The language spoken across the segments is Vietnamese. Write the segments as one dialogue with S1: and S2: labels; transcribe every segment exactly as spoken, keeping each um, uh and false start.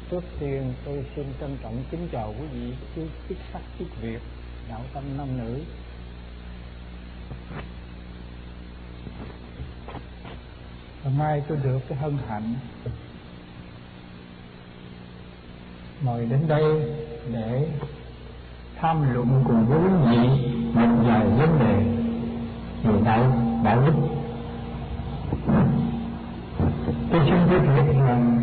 S1: Trước tiên tôi xin trân trọng kính chào quý vị chức sắc chức việc đạo tâm nam nữ. Hôm nay tôi được cái hân hạnh mời đến đây để tham luận cùng với quý vị một vài vấn đề về đạo đạo đức. Tôi xin giới thiệu rằng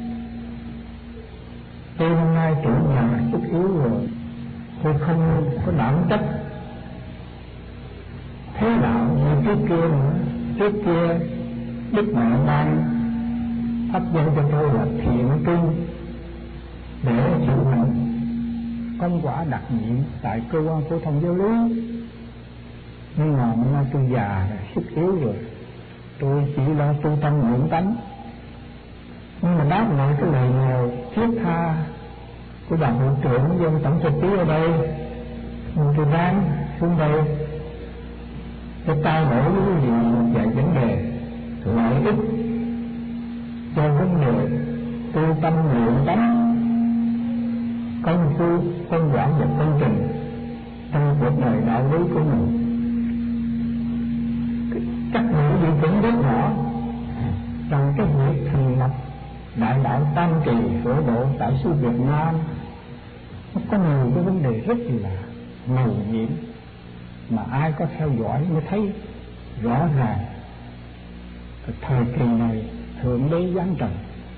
S1: tôi hôm nay tuổi già sức yếu rồi, tôi không có đảm trách thế đạo như trước kia nữa. Trước kia Đức Mẹ ban pháp danh cho tôi là thiện tri để chịu hành công quả đặc nhiệm tại cơ quan phổ thông giáo lý. Nhưng mà hôm nay tôi già rồi, sức yếu rồi, tôi chỉ lo tu tâm nguyện tánh. Nhưng mà đáp lại cái lời nào thiết tha của đoàn hội trưởng dân tổng thư ký ở đây, nên tôi đang xuống đây để trao đổi với quý vị một vài vấn đề lợi ích cho vấn đề tu tâm luyện tánh, công phu công quả và công trình trong cuộc đời đạo lý của mình. Chắc quý vị cũng biết rõ rằng cái việc thành lập đại đạo tam kỳ phổ độ tại xứ Việt Nam nó có nhiều cái vấn đề rất là màu nhiệm mà ai có theo dõi mới thấy rõ ràng. Cái thời kỳ này thượng đế giáng trần,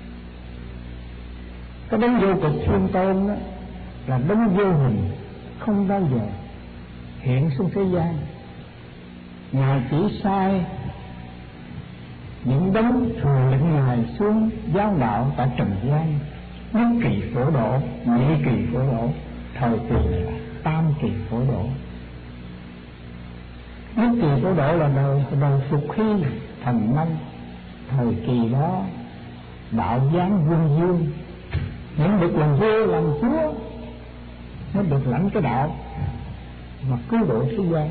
S1: cái đấng vô cực thiên tôn đó là đấng vô hình, không bao giờ hiện xuống thế gian. Ngài chỉ sai những đấng thường lệnh Ngài xuống giáo đạo tại trần gian, nhất kỳ phổ độ, nhị kỳ phổ độ, thời kỳ là tam kỳ phổ độ. Nhất kỳ phổ độ là đời đời phục hy thành năm. Thời kỳ đó đạo giáng vương dương, những được làm vua làm chúa mới được lãnh cái đạo mà cứu độ thế gian,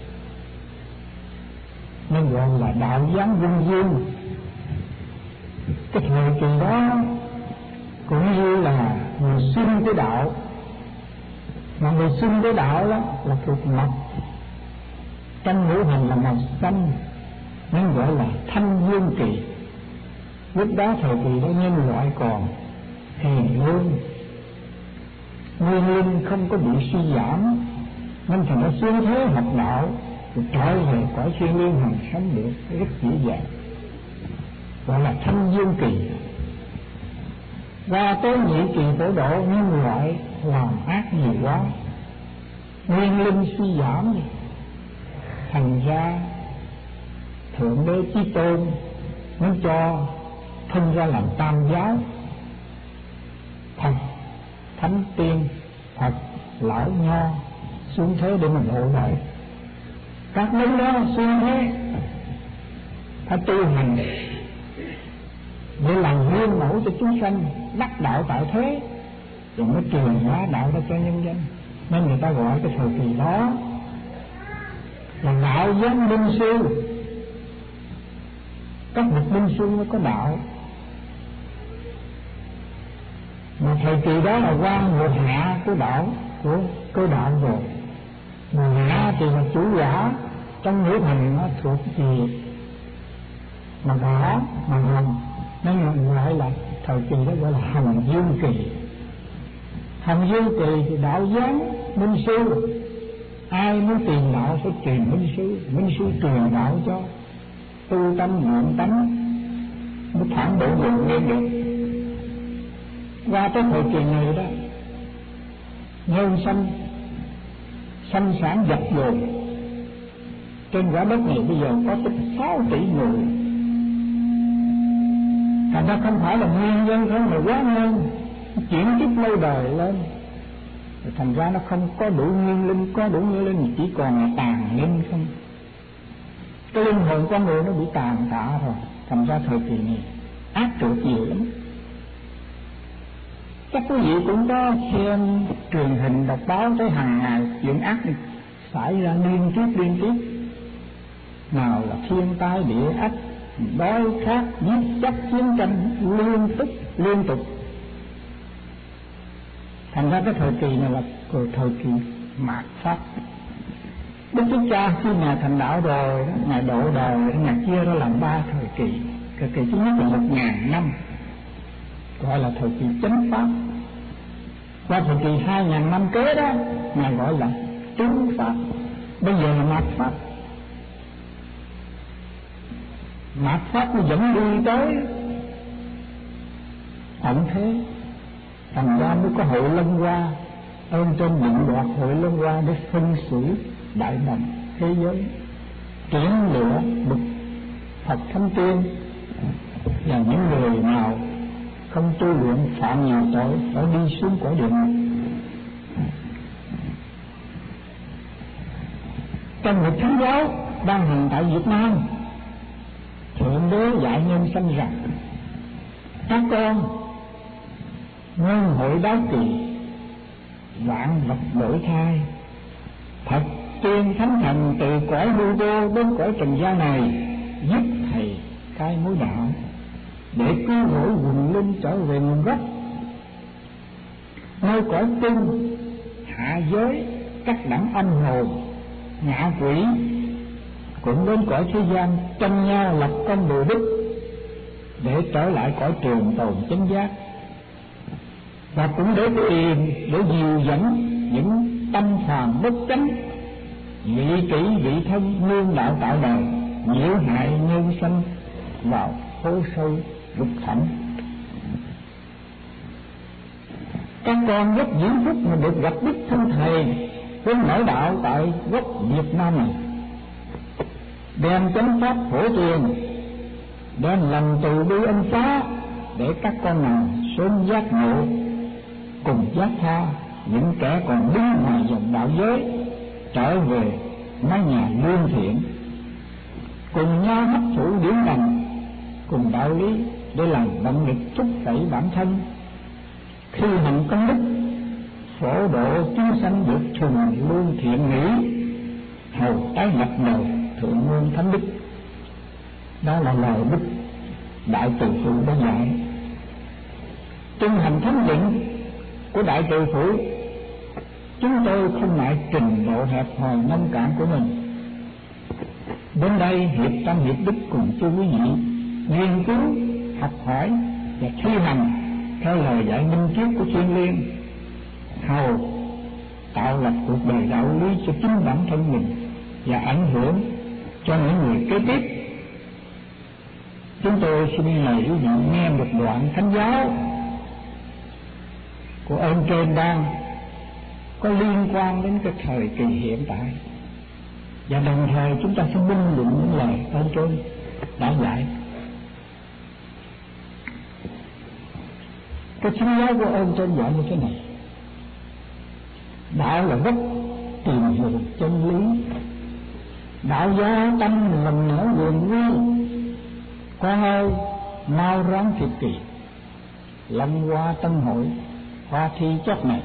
S1: nên gọi là đạo giáng vương dương. Cái thời kỳ đó cũng như là người sinh cái đạo, mà người sinh cái đạo đó là thuộc mộc, trong ngũ hành là màu xanh, nên gọi là thanh dương kỳ. Lúc đó thời kỳ đó nhân loại còn hiền lương, nguyên linh không có bị suy giảm, nên thành nó xuống thế học đạo rồi trở về cõi thiên liêng hằng sống được rất dễ dàng, gọi là thanh dương kỳ. Qua tới nhị kỳ phổ độ, nhân loại làm ác nhiều quá, nguyên linh suy giảm, thành ra thượng đế chí tôn muốn cho phân ra làm tam giáo: Phật, thánh tiên, Phật, lão nho xuống thế để mình hộ đời. Các đấng đó xuống thế phải tu hành để làm gương mẫu cho chúng sanh đắc đạo tại thế, rồi mới truyền hóa đạo ra cho nhân dân. Nên người ta gọi cái thời kỳ đó là đạo giáng binh sư. Các bậc binh sư mới có đạo. Mà thời kỳ đó là qua mùa hạ của đạo, của cơ đạo rồi. Mùa hạ thì là chủ giả, trong ngũ hành nó thuộc gì mà đỏ mà hồng, nên gọi là thời kỳ đó gọi là hồng dương kỳ. Hồng dương kỳ thì đạo giáng minh sư, ai muốn tìm đạo phải truyền minh sư, minh sư truyền đạo cho, tu tâm nguyện tánh mới thẳng độ vượt lên được. Qua tới thời kỳ này đó, nhân sanh sanh sản dập dồn trên quả đất này bây giờ có tới sáu tỷ người. Thành ra không phải là nguyên nhân không mà quá nhân chuyển kiếp lâu đời lên, thành ra nó không có đủ nguyên linh, có đủ nguyên linh chỉ còn là tàn linh không. Cái linh hồn con người nó bị tàn tạ rồi, thành ra thời kỳ này ác trượt nhiều lắm. Chắc quý vị cũng có xem truyền hình đọc báo thấy hàng ngày chuyện ác xảy ra liên tiếp liên tiếp. Nào là thiên tai địa ách, đói khát, giết chóc, chiến tranh liên tục liên tục. Thành ra cái thời kỳ này là thời kỳ mạt Pháp. Đức Chúa Cha khi Ngài thành đạo rồi, Ngài độ đời, Ngài chia ra làm ba thời kỳ. Thời kỳ thứ nhất là một ngàn năm, gọi là thời kỳ chánh Pháp. Qua thời kỳ hai ngàn năm kế đó, Ngài gọi là trú Pháp. Bây giờ là mạt Pháp. Mạt Pháp nó dẫn đi tới tận thế. Thành ra mới có hội Lân Hoa. Ơn trên dựng đoạt hội Lân Hoa để phân xử đại đồng thế giới, triển lửa bực Phật Thánh Tiên, và những người nào không tu luyện phạm nhiều tội phải đi xuống cõi địa ngục. Trong một thánh giáo đang hành tại Việt Nam, Thượng Đế dạy nhân sanh rằng các con nhân hội đáo kỳ, vạn vật đổi thay, Phật tiên thánh thần từ cõi hư vô đến cõi trần gian này giúp thầy khai mối đạo để cứu rỗi quần linh trở về nguồn gốc. Nơi cõi tinh hạ giới, các đẳng âm hồn ngạ quỷ cũng đến cõi thế gian tranh nhau lập công đồ đức để trở lại cõi trường tồn chánh giác, và cũng để tìm để dìu dẫn những tâm phàm bất chánh, vị kỷ vị thân nương đạo tạo đời, nhiễu hại nhân sanh vào hố sâu lục thẳm. Các con rất diễm phúc mà được gặp Đức Thân Thầy với mở đạo tại gốc Việt Nam này, đem chánh pháp phổ truyền, đem lòng từ bi ân xá để các con nào sớm giác ngộ, cùng giác tha những kẻ còn đứng ngoài dòng đạo giới trở về mái nhà lương thiện, cùng nhau hấp thụ điển lành, cùng đạo lý để làm động lực thúc đẩy bản thân khi hành công đức, phổ độ chúng sanh được thuần lương thiện nghĩ, hầu tái lập đời thượng nguyên thánh đức. Đó là lời Đức Đại Từ Phụ đã dạy. Trong hành thánh định của Đại Từ Phụ, chúng tôi không ngại trình độ hẹp hòi nông cạn của mình đến đây hiệp tâm hiệp đức cùng chư quý vị nghiên cứu, học hỏi và thi hành theo lời dạy minh triết của Thiên Liêng, hầu tạo lập cuộc đời đạo lý cho chính bản thân mình và ảnh hưởng cho những người kế tiếp. Chúng tôi xin mời quý vị nghe một đoạn thánh giáo của ơn trên đang có liên quan đến cái thời kỳ hiện tại, và đồng thời chúng ta sẽ minh luận những lời ơn trên đã dạy. Cái thánh giáo của ơn trên dạy như thế này: đạo là gốc tìm hiểu chân lý, đạo gia tâm lần nữa quyền quy. Con ơi, mau ráng thiệt kỳ, lâm hoa tân hội hoa thi chót này.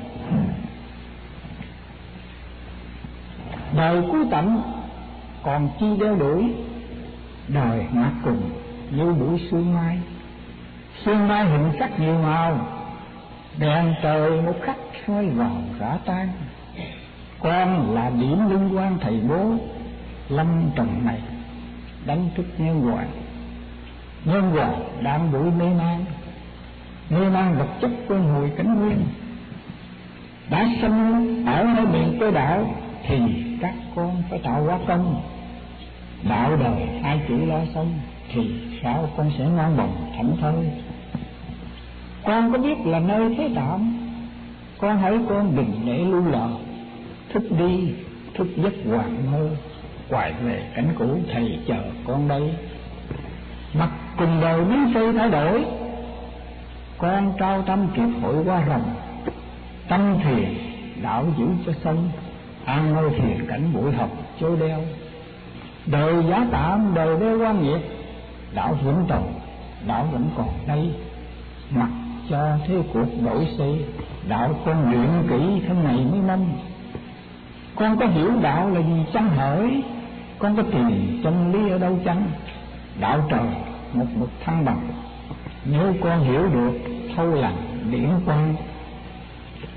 S1: Đời cuối tận còn chi đeo đuổi, đời ngã cùng như buổi sương mai. Sương mai hình sắc nhiều màu, đèn trời một khắc soi vào rã tan. Con là điểm liên quan thầy bố lâm trần này, đánh thức nhân hoàng. Nhân hoàng đang bụi mê man, mê man vật chất quân hồi cảnh nguyên. Đã sanh ở nơi miền cơ đạo thì các con phải tạo hóa công. Đạo đời hai chữ lo xong thì sao con sẽ ngon bồng thảnh thơi. Con có biết là nơi thế tạm, con hỡi con đừng để lưu lờ. Thức đi, thức giấc hoàng mơ, quay về cảnh cũ thầy chờ con đây. Mặt cùng đời biến xây thay đổi, con trao tâm kịp hội qua rồng. Tâm thiền đạo giữ cho sông, an nơi thiền cảnh bụi học chối đeo. Đời giá tạm đời đeo quan nghiệt, đạo vẫn tồn, đạo vẫn còn đây. Mặc cho thế cuộc đổi xây, đạo con luyện kỹ thân này mới mong. Con có hiểu đạo là gì chăng hỡi, con có tìm chân lý ở đâu chăng? Đạo trời một mực thăng bằng, nếu con hiểu được thâu lặng điển quang.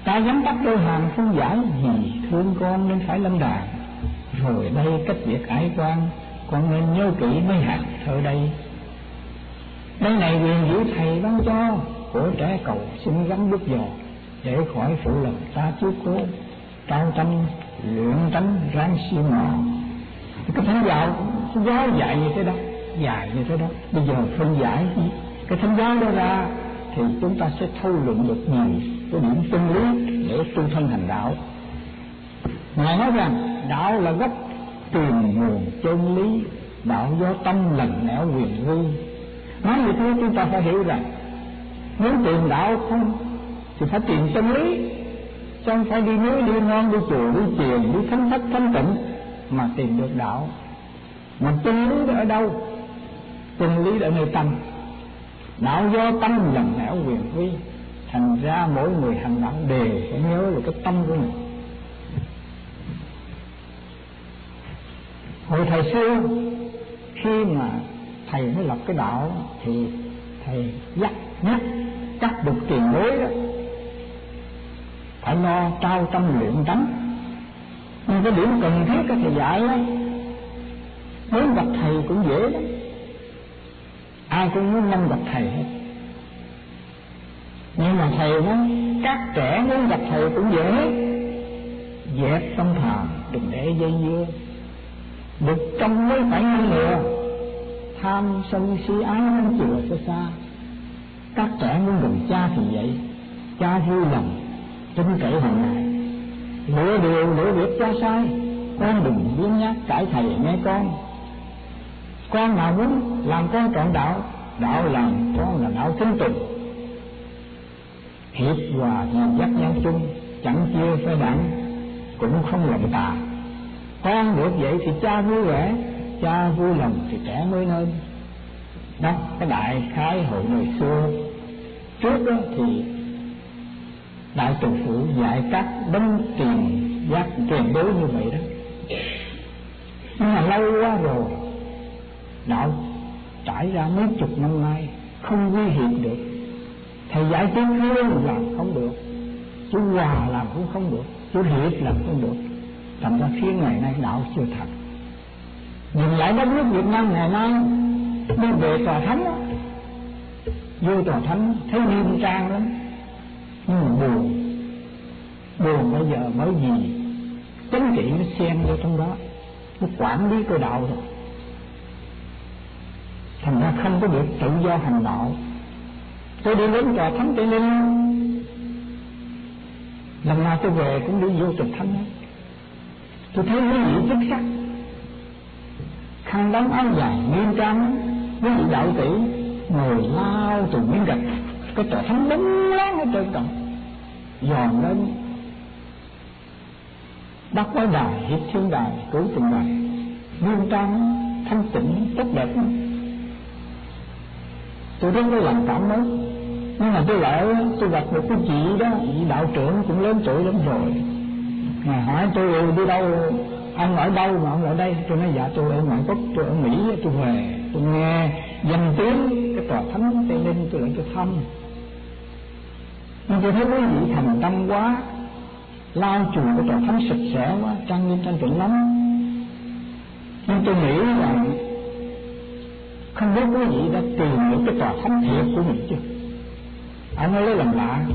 S1: Ta dám bắt đôi hàng không giải, vì thương con nên phải lâm đàn. Rồi đây cách việc ái quan, con nên nhớ kỹ mấy hàng thơ đây. Đây này quyền giữ thầy ban cho, của trẻ cầu xin gắn bước dò, để khỏi phụ lòng ta chiếu cố, trao tâm luyện tánh ráng siêu mò. Cái thánh giáo giáo dạy như thế đó, dài như thế đó. Bây giờ phân giải cái thánh giáo đó ra thì chúng ta sẽ thâu luận được nhiều cái điểm chân lý để tu thân hành đạo. Ngài nói rằng đạo là gốc tìm nguồn chân lý, đạo do tâm lành lẽo quyền vi. Nói như thế chúng ta phải hiểu rằng muốn tìm đạo không thì phải tìm chân lý, chứ không phải đi núi đi non đi chùa đi chiền đi thánh thất thánh tịnh mà tìm được đạo. Mà chân lý ở đâu? Chân lý ở nơi tâm. Đạo do tâm lành lẽo quyền vi, thành ra mỗi người hành đạo đều phải nhớ về cái tâm của mình. Hồi thời xưa khi mà thầy mới lập cái đạo thì thầy dắt nhắc các bậc tiền bối đó phải lo trao tâm luyện tánh. Nhưng cái điểm cần thiết cái thầy dạy đó, muốn gặp thầy cũng dễ lắm, ai cũng muốn năm gặp thầy hết. Nhưng mà thầy nói các trẻ muốn gặp thầy cũng dễ, dẹp tâm thàm đừng để dây dưa, được trong mới phải ngăn ngừa, tham sân si ái không chừa xa xa. Các trẻ muốn gần cha thì vậy, cha vui lòng tin cậy hàng ngày, lựa điều lựa việc cha sai, con đừng biếng nhác cãi thầy nghe con. Con nào muốn làm con trọn đạo, đạo làm con là đạo kính tùng, hiệp hòa thì dắt nhau chung, chẳng chia phe đảng cũng không lòng tà. Con được vậy thì cha vui vẻ, cha vui lòng thì trẻ mới nên. Đó, cái đại khái hội người xưa trước đó thì đại từ phụ dạy các đấng tiền giác truyền đối như vậy đó. Nhưng mà lâu quá rồi, đạo trải ra mấy chục năm nay không quy hiệp được. Thầy giải tiếng hương làm không được, chú Hòa làm cũng không được, chú Hiệp làm không được. Thành ra phía ngày nay đạo chưa thật. Nhìn lại đất nước Việt Nam ngày nay, đi về tòa thánh đó, vô tòa thánh thấy nghiêm trang lắm, nhưng mà buồn. Buồn bây giờ bởi vì chính trị nó xen vô trong đó, nó quản lý cái đạo rồi, thành ra không có được tự do hành đạo. Tôi đi đến tòa thánh Tây Ninh, lần nào tôi về cũng đi vô tòa thánh đó. Tôi thấy quý vị chức sắc, khăn đóng áo dài nghiêm trang, quý vị đạo tỷ ngồi lao từ miếng gạch, cái tòa thánh bóng láng ở trên cổng, dòn lên bắt quái đài, hiệp thiên đài, cứu tình đài, nghiêm trang, thanh tịnh, tốt đẹp. Tôi đến cái làm cảm mới, nhưng mà tôi lại tôi gặp một cái chị đó, chị đạo trưởng cũng lớn tuổi lắm rồi. Ngài hỏi tôi đi đâu, ông ở đâu mà ông ở đây? Tôi nói dạ tôi ở ngoại quốc, tôi ở Mỹ, tôi về, tôi nghe danh tiếng cái tòa thánh Tây Ninh, tôi lại tôi thăm. Nhưng tôi thấy quý vị thành tâm quá, lau chùi cái tòa thánh sạch sẽ quá, trang nghiêm thanh tịnh lắm. Nhưng tôi nghĩ rằng không biết quý vị đã tìm được cái tòa thánh thiệt của mình chưa? Ông nói lấy làm lạ.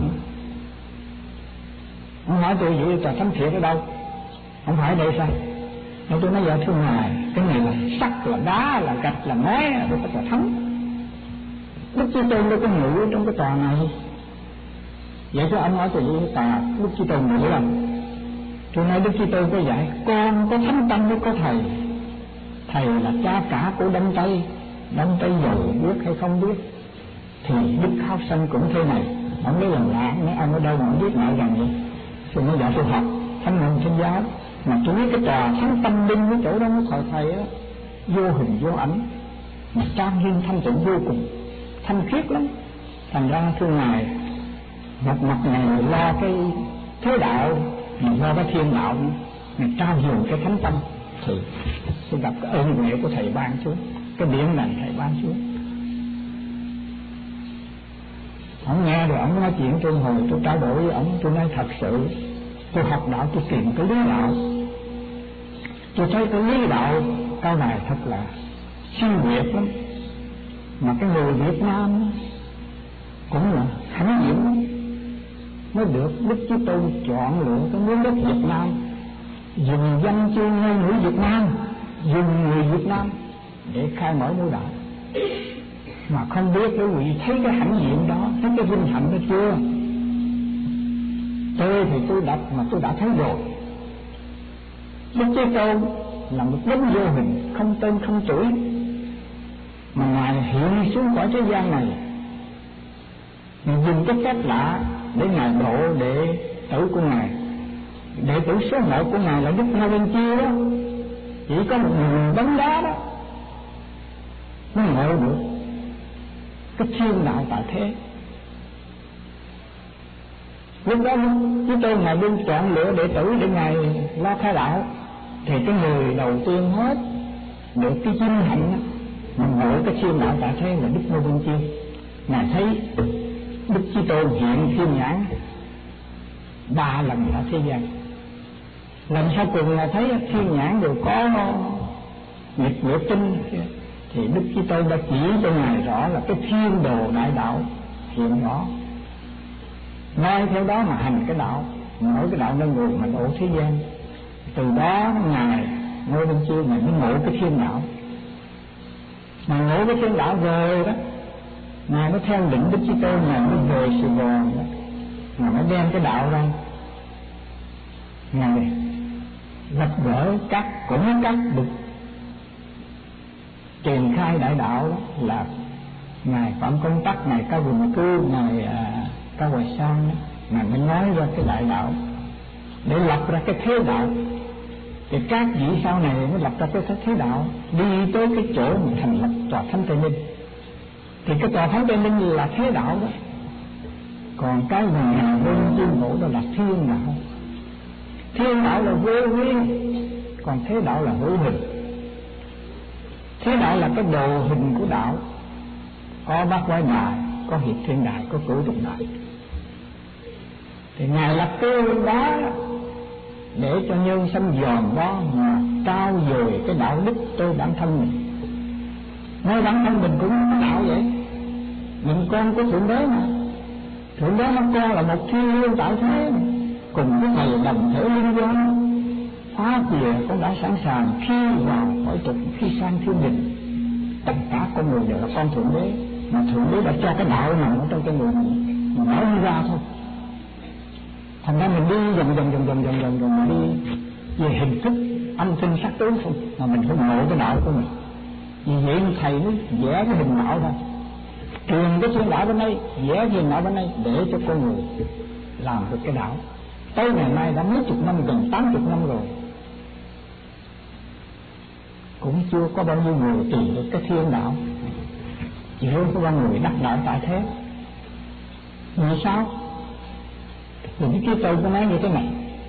S1: Ông hỏi tôi vậy tòa thánh thiệt ở đâu? Không phải đây sao? Nói tôi nói dạ thưa ngài, cái này là sắt, là đá, là gạch, là mé, là cái tòa thánh. Đức Chúa Tôn đâu có ngự trong cái tòa này. Vậy chứ ông nói tôi vậy tòa Đức Chúa Tôn ngự làm. Tôi nói Đức Chúa Tôn có dạy con có thánh tâm mới có thầy. Thầy là cha cả của Đông Tây. Đông Tây giàu biết hay không biết thì Đức Khao Sanh cũng thế này. Ông lấy làm lạ, nói ông ở đâu mà ông biết ngại rằng vậy. Tôi nói dạ tôi học thánh môn Thiên giáo, mà tôi biết cái tòa thánh tâm linh cái chỗ đó nó thờ thầy á, vô hình vô ảnh mà trang nghiêm thanh tịnh vô cùng, thanh khiết lắm. Thành ra thưa ngài, một mặt này lo cái thế đạo, mà lo cái thiên đạo, ngài trao dồi cái thánh tâm thì sẽ gặp cái ơn huệ của thầy ban xuống, cái điển lành thầy ban xuống. Ông nghe rồi ông nói chuyện tôi hồi tôi trao đổi với ông, tôi nói thật sự tôi học đạo tôi tìm cái lý đạo, tôi thấy cái lý đạo câu này thật là siêu việt lắm, mà cái người Việt Nam cũng là hãnh diện lắm, mới được Đức Chí Tôn chọn lựa cái miếng đất Việt Nam, dùng danh chương ngôn ngữ Việt Nam, dùng người Việt Nam để khai mở mối đạo. Mà không biết quý vị thấy cái hãnh diện đó, thấy cái vinh hạnh đó chưa? Tôi thì tôi đọc mà tôi đã thấy rồi. Đức Chí Tôn là một đấng vô hình, không tên không tuổi, mà Ngài hiện xuống khỏi thế gian này, Ngài dùng cái phép lạ để Ngài độ đệ tử của Ngài. Đệ tử số một của Ngài là Đức Na Bên Chiêu đó, chỉ có một người bóng đá đó mới ngộ được cái thiên đạo tại thế. Lúc đó Chí Tôn Ngài đương chọn lựa đệ tử để Ngài lo khai đạo, thì cái người đầu tiên hết được cái vinh hạnh mà ngộ cái thiên đạo tại thế là Đức Na Bên Chiêu. Ngài thấy Đức Chí Tôn hiện thiên nhãn ba lần ở thế gian. Lần sau cùng là thấy thiên nhãn đều có nhật nguyệt tinh, thì Đức Chí Tôn đã chỉ cho Ngài rõ là cái thiên đồ đại đạo hiện rõ. Nói theo đó mà hành cái đạo, mỗi cái đạo nên người mà độ thế gian. Từ đó Ngài Ngô Bên Chiêu Ngài mới ngộ cái thiên đạo. Mà ngộ cái thiên đạo rồi đó, Ngài mới theo định Đức Chí Tôn, Ngài mới về Sài Gòn đó, Ngài mới đem cái đạo ra. Ngài gặp gỡ các cũng các bậc truyền khai đại đạo đó, là Ngài Phạm Công Tắc, Ngài Cao Quỳnh Cư, Ngài à, Cao Hoài Sang đó. Ngài mới nói ra cái đại đạo để lập ra cái thế đạo. Thì các vị sau này mới lập ra cái thế đạo, đi tới cái chỗ mà thành lập tòa thánh Tây Ninh. Thì cái tòa thánh Tây Ninh là thế đạo đó, còn cái mà Ngài Bên Chiêu ngộ đó là thiên đạo. Thiên đạo là vô nguyên, còn thế đạo là hữu hình. Thế đạo là cái đồ hình của đạo, có bát quái đài, có hiệp thiên đài, có cửu trùng đài. Thì Ngài lập cái đó để cho nhân sanh dòm đó mà trao dồi cái đạo đức tôi bản thân mình. Ngay bản thân mình cũng có đạo vậy, mình con của Thượng Đế mà. Thượng Đế nó con là một thiên liêng tại thế, cùng với Thầy đồng thể liên quan. Phá chìa con đã sẵn sàng khi vào cõi tục, khi sang thiên đình. Tất cả con người đều là con Thượng Đế, mà Thượng Đế đã cho cái đạo nằm ở trong cái người mình, mà nói đi ra thôi. Thành ra mình đi dần dần dần dần dần dần dần đi về hình thức âm thanh sắc tướng thôi, mà mình không ngộ cái đạo của mình. Vì vậy Thầy mới vẽ cái hình đạo ra, truyền cái thiên đạo bên đây, vẽ hình đạo bên đây để cho con người làm được cái đạo. Tới ngày nay đã mấy chục năm, gần tám chục năm rồi, cũng chưa có bao nhiêu người tìm được cái thiên đạo, chỉ có bao người đắc đạo tại thế. Vì sao? Vì cái Chí Tôn có nói như thế này: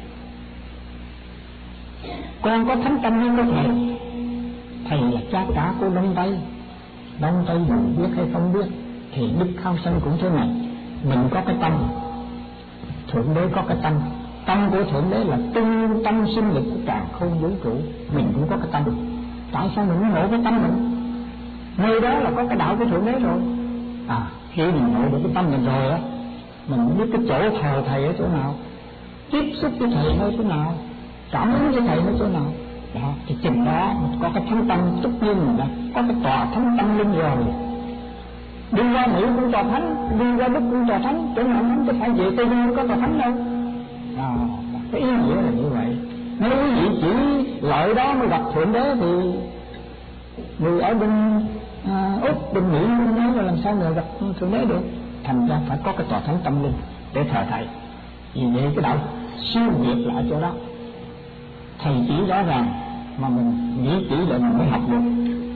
S1: con có thánh tâm hay có Thầy? Thầy là cha cả của Đông Tây. Đông Tây dù biết hay không biết, thì Đức Khao Sanh cũng thế này. Mình có cái tâm, Thượng Đế có cái tâm. Tâm của Thượng Đế là trung tâm sinh lực của cả không vũ trụ. Mình cũng có cái tâm. Tại sao mình không ngộ cái tâm mình? Nơi đó là có cái đạo của Thượng Đế rồi. À, khi mình ngộ được cái tâm mình rồi á, mình biết cái chỗ thờ Thầy ở chỗ nào, tiếp xúc với Thầy ở chỗ nào, cảm ứng với Thầy ở chỗ nào. Đó, thì chừng đó mình có cái thánh tâm tất nhiên mình đã có cái tòa thánh tâm linh rồi. Đi qua Mỹ cũng tòa thánh, đi qua Đức cũng tòa thánh, chỗ nào thánh chứ phải về Tây Nguyên có tòa thánh đâu. À, cái ý nghĩa là như vậy. Nếu quý vị chỉ lợi đó mới gặp Thượng Đế thì người ở bên à, Úc, bên Mỹ bên nói là làm sao người gặp Thượng Đế được. Thành ra phải có cái tòa thánh tâm linh để thờ Thầy. Vì vậy cái đạo siêu việt lại chỗ đó. Thầy chỉ rõ ràng mà mình nghĩ chỉ để mình mới học được.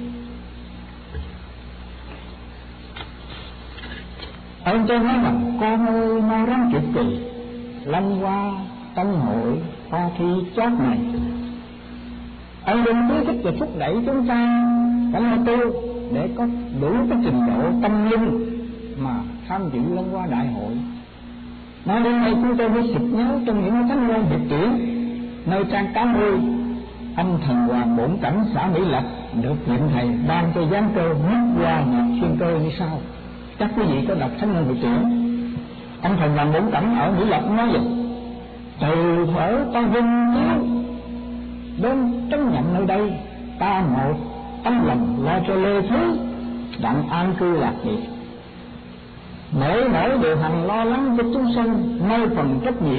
S1: Ông tôi nói rằng con ơi mau ráng chịu kỳ, lâm qua tâm hội hoa thi chót này. Ông đừng khuyến khích và thúc đẩy chúng ta phải lo tu để có đủ cái trình độ tâm linh mà tham dự Long Hoa Đại hội. Nói đến đây chúng tôi mới sực nhớ trong những thánh ngôn Việt truyện, nơi trang tám mươi, anh Thần Hoàng Bổn Cảnh xã Mỹ Lập được nhiệm thầy ban cho giáng cơ nhất qua nhạc xuyên cơ như sau. Chắc quý vị có đọc thánh ngôn Việt truyện. Anh Thần Hoàng Bổn Cảnh ở Mỹ Lập nói vậy: từ thuở ta vinh giáo đến trấn nhận nơi đây, ta một tấm lòng lo cho Lê Thứ đặng an cư lạc nghiệp, mỗi mỗi đều hằng lo lắng cho chúng sanh nơi phần trách nhiệm.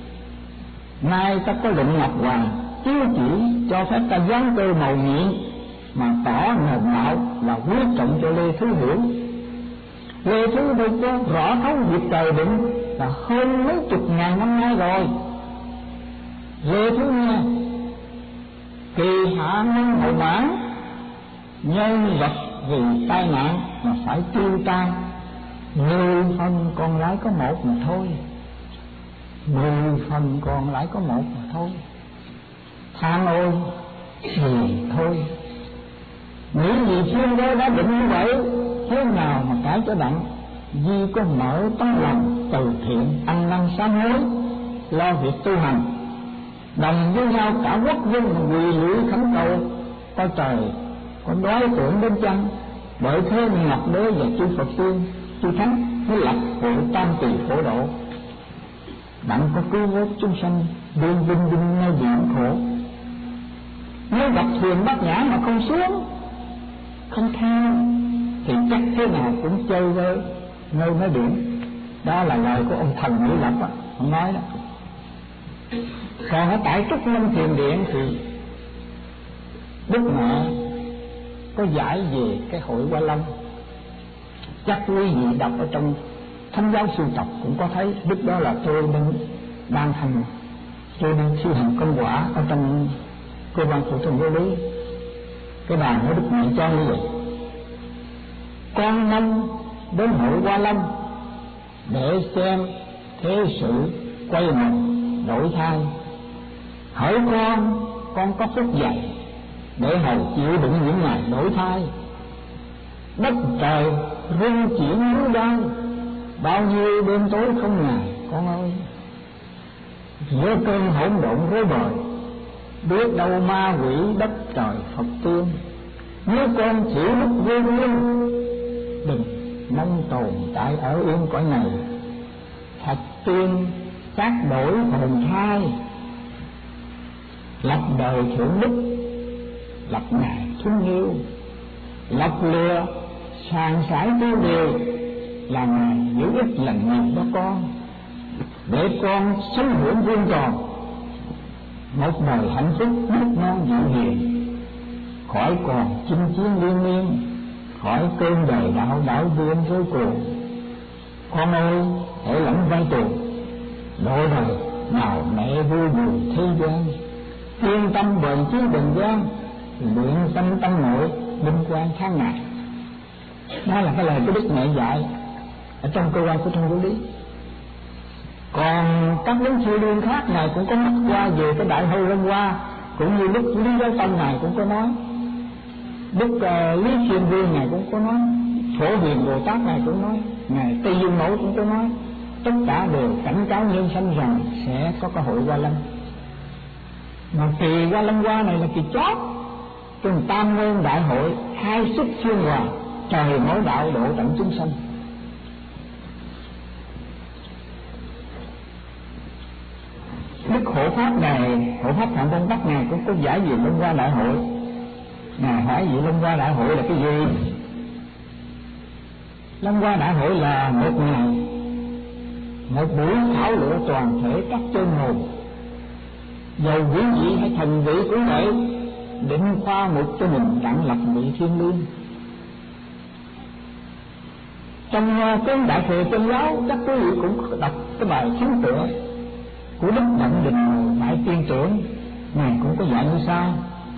S1: Nay ta có lệnh Ngọc Hoàng chiếu chỉ cho phép ta giáng cơ mầu nhiệm, mà tỏ ngồn đạo là quyết trọng cho Lê Thứ hưởng. Lê Thứ đâu có rõ thấu việc trời định là hơn mấy chục ngàn năm nay rồi. Lê Thứ nghe kỳ hạ năng hậu mãn, nhân vật vì tai nạn mà phải tiêu tan, mười phần còn lại có một mà thôi, mười phần còn lại có một mà thôi. Than ôi thì thôi, nghĩ gì thiên đế đã định như vậy, thế nào mà cãi cho đặng. Vì có mở tấm lòng từ thiện ăn năn sám hối, lo việc tu hành, đồng với nhau cả quốc dân mà quỳ lưỡi khấn cầu, coi trời có đối tượng đến chăng. Bởi thế Ngọc Đế và chư Phật tiên, chư Thánh mới lập hội tam kỳ phổ độ, đặng có cứu vớt chúng sanh đương vinh vinh nơi biển khổ. Nếu gặp thuyền Bát Nhã mà không xuống, không theo, thì chắc thế nào cũng chơi với nơi nơi biển. Đó là lời của ông Thần Mỹ Lập á, ông nói đó. Còn ở tại Trúc Lâm Thiền Điện thì Đức Mẹ có giải về cái hội Hoa Lâm. Chắc quý vị đọc ở trong Thánh Giáo Sưu Tập cũng có thấy. Đức đó là tôi đang ban hành, tôi đang siêu hành công quả ở trong cơ quan phụ thần vô lý. Cái bài của Đức Mẹ cho như vậy: con mong đến hội Hoa Lâm để xem thế sự quay mình đổi thay. Hỏi con, con có phúc dày để hầu chịu đựng những ngày đổi thay. Đất trời rung chuyển núi đao, bao nhiêu đêm tối không ngày con ơi. Giữa cơn hỗn độn rối bời, biết đâu ma quỷ đất trời Phật tiên. Nếu con chịu lúc vô nguyên, đừng mong tồn tại ở yên cõi này. Thật tiên xác đổi hồn thai, lập đời thượng đức, lập ngài thương yêu, lập lừa sàn sải tiêu điều, là ngài giữ ích lành nhiều đó con, để con sống hưởng vương tròn một đời hạnh phúc nước non dịu hiền, khỏi còn chinh chiến liên miên, khỏi cơn đời đạo đảo điên rối cuồng. Con ơi, hãy lãnh vai tù độ đời nào mẹ vui buồn thế gian, yên tâm bền chí bình gian, luyện tâm tâm nội minh quan tháng ngày. Đó là cái lời của Đức Mẹ dạy ở trong cơ quan của Thông Vô Lý. Còn các lính sư liên khác này cũng có nhắc qua về cái đại hội Long Hoa, cũng như Đức Lý Giáo Tông này cũng có nói, Đức uh, Lý Thiên Vương này cũng có nói, Phổ Hiền Bồ Tát này cũng nói, ngài Tây Dương Mẫu cũng có nói. Tất cả đều cảnh cáo nhân sanh rằng sẽ có cơ hội Hoa Lâm. Mà kỳ Hoa Lâm Hoa này là kỳ chót trong tam nguyên đại hội, hai sức xuyên hòa, trời mỗi đạo độ tận chúng sanh. Đức Hộ Pháp này, Hộ Pháp Phạm Văn Bắc này cũng có giải về Long Hoa đại hội. Ngài hỏi về Long Hoa đại hội là cái gì? Long Hoa đại hội là một ngày, một buổi thảo luận toàn thể các chân hồn, dầu quý vị hay thần vị cũng vậy, định khoa mục cho mình đặng lập vị thiên liêng. Trong cái đại thừa chân giáo, các quý vị cũng đọc cái bài thánh tựa của Đức Đặng Đình Đại Tiên Trưởng, ngài cũng có dạy như sau: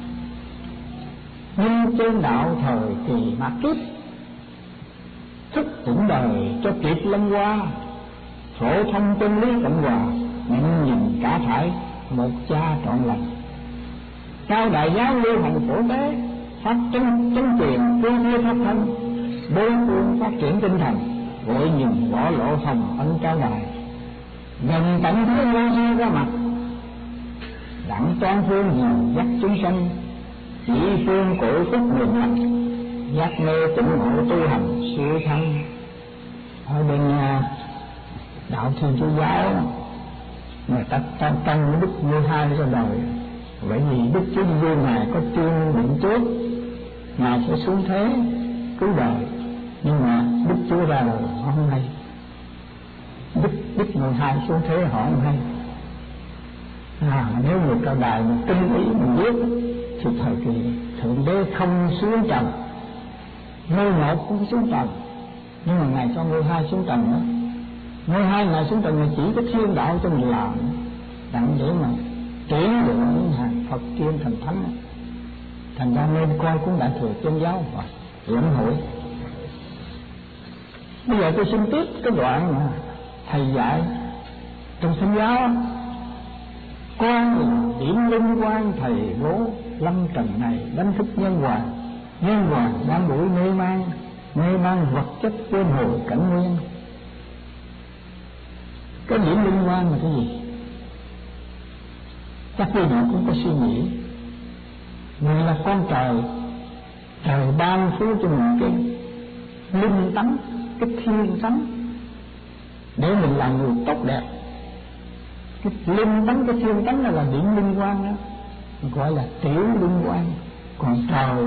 S1: nhưng trên đạo thời kỳ mạt kiếp, thức tỉnh đời cho kịp Long Hoa, phổ thông chân lý cộng hòa, nhận nhìn cả thải một cha trọn lành. Cao đại giáo lưu hành phổ tế, phát chân chân truyền tu thi pháp thân, bốn phương phát triển tinh thần, vội nhìn bỏ lộ hồng ân cao đài. Gần tận thế ngôi sao ra mặt, đặng toan phương dìu dắt chúng sanh, chỉ phương cổ phúc người mặt, giác mê tỉnh ngộ tu hành siêu thăng. Ở bên đạo Thiên Chúa giáo người ta tăng tăng Đức Như Hai ra đời, bởi vì Đức Chúa Giêsu Ngài có chương định trước Ngài sẽ xuống thế cứu đời, nhưng mà Đức Chúa ra đời họ không hay, Đức Đức Như Hai xuống thế họ không hay. À, nếu người cao đài mình tinh ý mình biết thì thời kỳ thượng đế không xuống trần, ngôi một cũng xuống trần, nhưng mà Ngài cho ngôi hai xuống trần đó. Ngôi hai Ngài xuống trần là chỉ có thiên đạo cho mình làm, đặng để mà tuyển được những hàng Phật tiên thành thánh. Thành ra nên coi cũng đã thừa chân giáo và lãnh hội. Bây giờ tôi xin tiếp cái đoạn mà thầy dạy trong Thánh giáo: con là điểm linh quan thầy bố, lâm trần này đánh thức nhân hoàng, nhân hoàng đang đuổi mê man, mê man vật chất quên hồi cảnh nguyên. Cái điểm linh quan là cái gì? Chắc quý vị cũng có suy nghĩ. Mình là con trời, trời ban phú cho mình cái linh tánh, cái thiên tánh để mình làm người tốt đẹp. Cái linh tánh, cái thiên tánh là, là điểm linh quan đó, gọi là tiểu linh quan. Còn trời,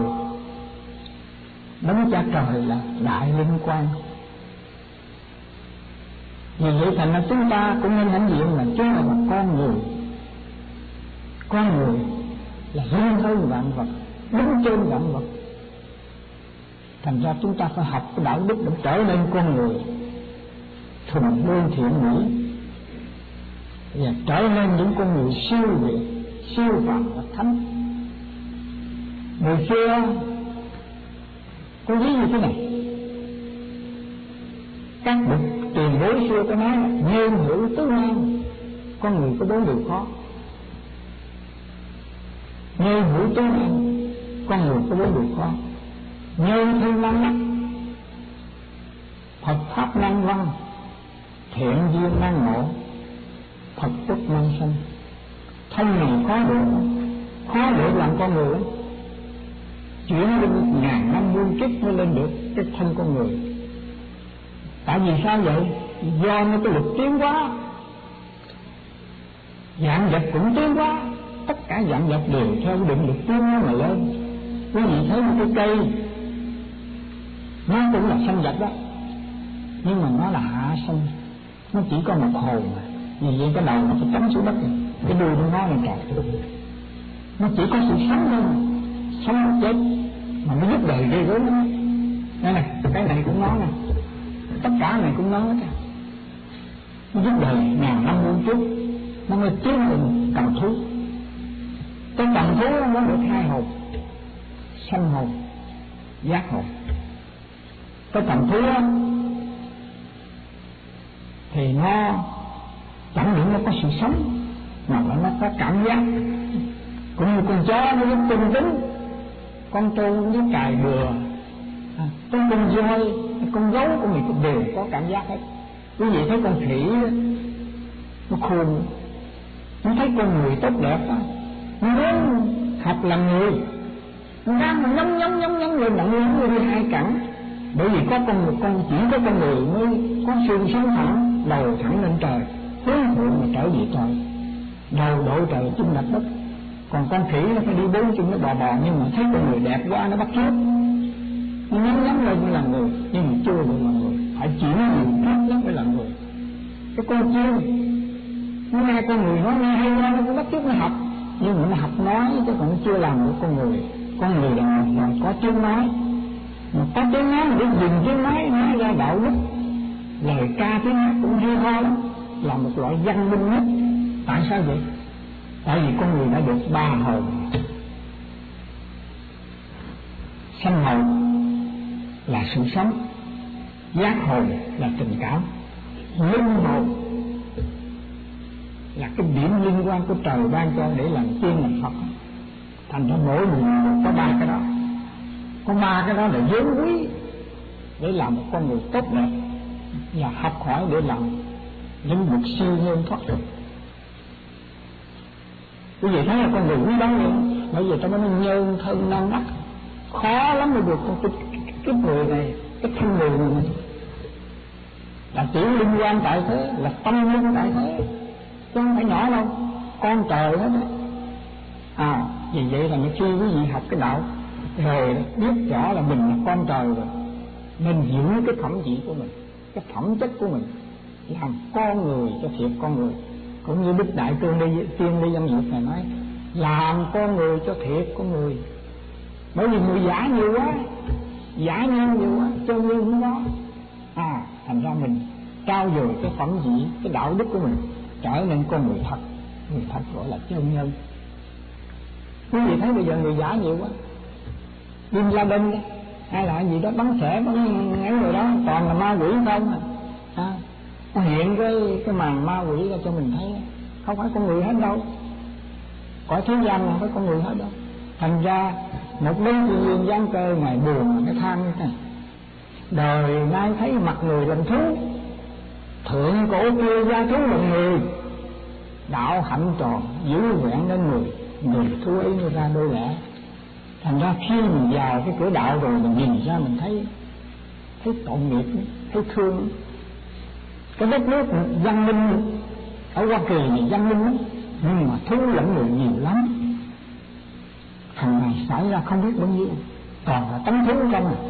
S1: đấng cha trời là đại linh quan. Vì vậy thành ra chúng ta cũng nên hãnh diện là chúng là một con người. Con người là hơn hơn vạn vật, đứng trên vạn vật. Thành ra chúng ta phải học cái đạo đức để trở nên con người thuần lương thiện mỹ, và trở nên những con người siêu việt, siêu phàm và thánh. Người xưa có ví như thế này, các bậc tiền bối xưa có nói nhân hữu tứ nan, con người có bốn điều khó. Nhân hữu tứ nan, con người có bốn điều khó. Nhân thân năng đắc, Phật pháp năng văn, thiện duyên năng ngộ, Phật quốc năng sanh. Thân này khó được, khó để làm con người. Chuyển lên ngàn năm muôn kiếp mới lên được cái thân con người. Tại vì sao vậy? Do nó cái lực tiến hóa, dạng vật cũng tiến hóa, tất cả dạng vật đều theo định lực tiến hóa mà lên. Quý vị thấy một cái cây, nó cũng là sanh vật đó, nhưng mà nó là hạ sanh, nó chỉ có một hồn mà. Vì vậy cái đầu nó phải cắm xuống đất này, cái đuôi nó nói lên trời. Nó chỉ có sự sống thôi, sống chết mà nó giúp đời ghê gớm lắm. Đây này, cái này cũng nói nè, tất cả này cũng nói hết. Nó giúp đời ngàn năm muôn kiếp, nó mới tiến mình cầm thú. Cái cầm thú nó được hai hồn, sanh hồn, giác hồn. Cái cầm thú đó, thì nó chẳng những nó có sự sống mà nó có cảm giác. Cũng như con chó nó biết tinh tính, con trâu nó biết cài bừa, à, con con voi, con gấu của mình cũng đều có cảm giác hết. Quý vị thấy con khỉ nó khôn, nó thấy con người tốt đẹp đó, nó muốn học làm người, nó đang mà nhóng nhóng nhóng nhóng lên nặng lên đi hai cẳng. Bởi vì có con một con chỉ có con người mới có xương sống thẳng, đầu thẳng lên trời, hướng thượng mà trở về trời, đầu đội trời chân đập đất. Còn con khỉ nó phải đi bốn chân nó bò bò, nhưng mà thấy con người đẹp quá nó bắt chước, nó nhắm nhắm lên mới làm người, nhưng mà chưa được làm người, phải chịu nhiều kiếp lắm mới làm người. Cái con chim nó nghe con người nói nghe hay quá nó cũng bắt chước nó học, nhưng mà nó học nói chứ còn nó chưa làm được con người. Con người là là có tiếng nói, mà có tiếng nói mà để dùng tiếng nói nói ra đạo đức, lời ca tiếng hát cũng hay ho lắm, là một loại văn minh nhất. Tại sao vậy? Tại vì con người đã được ba hồn. Sanh hồn là sự sống, giác hồn là tình cảm, linh hồn là cái điểm liên quan của trời ban cho để làm tiên làm Phật. Thành ra mỗi người có ba cái đó, có ba cái đó là vốn quý để làm một con người tốt đẹp. và học hỏi để làm những việc siêu nhân thoát được. Quý vị thấy là con người quý báu vậy, bởi vì trong đó nó nhơn thân non nắt, khó lắm mới được con cái, cái, cái người này, cái thân người này là tiểu linh quan tại thế, là tâm linh tại thế, chứ không phải nhỏ đâu, con trời hết đó. À, vì vậy là khi quý vị học cái đạo rồi biết rõ là mình là con trời rồi, mình giữ cái phẩm vị của mình, cái phẩm chất của mình, làm con người cho thiệt con người. Cũng như Đức Đại Tiên Đi Tiên Đi Văn Diệt này nói, làm con người cho thiệt con người. Bởi vì người giả nhiều quá, giả nhân nhiều quá, chân nhân không có. À, thành ra mình trao dồi cái phẩm vị, cái đạo đức của mình, trở nên con người thật. Người thật gọi là chân nhân. Quý vị thấy bây giờ người giả nhiều quá, Bin Laden hay là gì đó bắn xẻ bắn ấy người đó toàn là ma quỷ không à, à nó hiện cái cái màn ma quỷ ra cho mình thấy, không phải con người hết đâu, cõi thế gian không phải con người hết đâu. Thành ra một đấng thiên nhiên giáng cơ ngày buồn cái than như thế này, đời nay thấy mặt người làm thú, thượng cổ kia gia thú làm người, đạo hạnh tròn giữ vẹn nên người, người thú ấy như ra đôi lẽ. Thành ra khi mình vào cái cửa đạo rồi mình nhìn ra mình thấy thấy tội nghiệp, thấy thương. Cái đất nước văn minh ở Hoa Kỳ này văn minh lắm, nhưng mà thú lẫn người nhiều lắm. Thằng này xảy ra không biết bao nhiêu, toàn là tánh thú không à.